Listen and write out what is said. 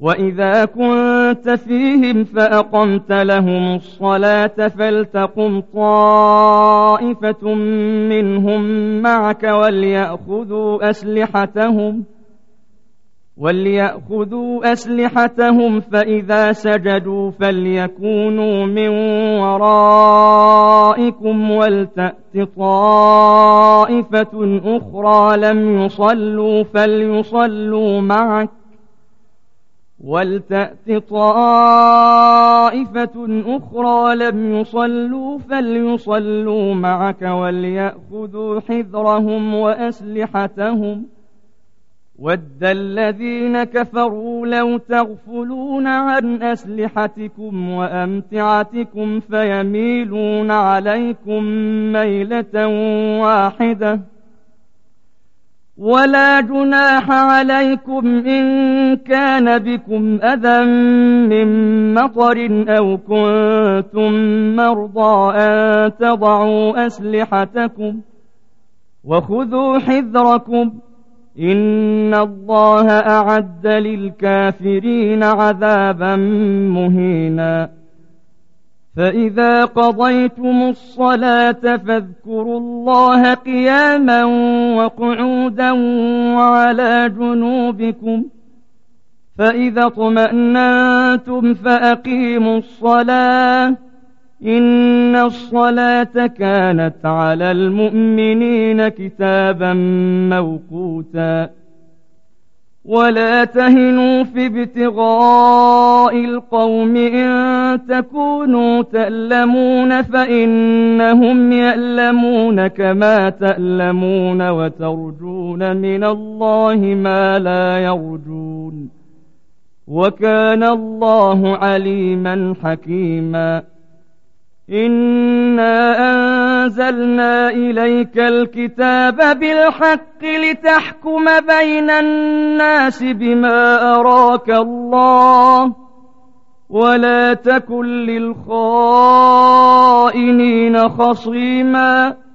وإذا كنت فيهم فأقمت لهم الصلاة فلتقم طائفة منهم معك وليأخذوا أسلحتهم فإذا سجدوا فليكونوا من ورائكم ولتأت طائفة أخرى لم يصلوا فليصلوا معك وليأخذوا حذرهم وأسلحتهم ود الذين كفروا لو تغفلون عن أسلحتكم وأمتعتكم فيميلون عليكم ميلة واحدة ولا جناح عليكم إن كان بكم أذى من مطر أو كنتم مرضى أن تضعوا أسلحتكم وخذوا حذركم إن الله أعد للكافرين عذابا مهينا فإذا قضيتم الصلاة فاذكروا الله قياما وقعودا وعلى جنوبكم فإذا اطمأننتم فأقيموا الصلاة إن الصلاة كانت على المؤمنين كتابا موقوتا ولا تهنوا في ابتغاء القوم إن تكونوا تألمون فإنهم يألمون كما تألمون وترجون من الله ما لا يرجون وكان الله عليما حكيما إنا أنزلنا إليك الكتاب بالحق لتحكم بين الناس بما أراك الله ولا تكن للخائنين خصيما